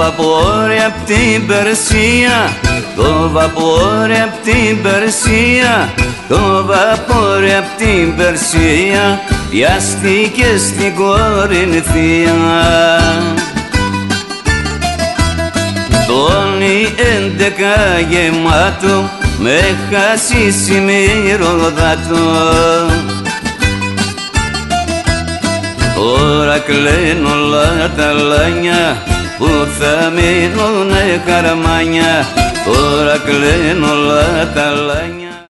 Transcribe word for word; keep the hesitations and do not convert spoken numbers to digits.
βαπόρι απ' την Περσία, το βαπόρι απ' την Περσία, το βαπόρι απ' την Περσία πιάστηκε στην Κορινθία. Τόνι έντεκα γεμάτο με χασίσι μυρωδάτο. Τώρα κλαίνω όλα τα λάνια που θα μείνουνε καρμάνια. Τώρα κλαίνω όλα τα λάνια.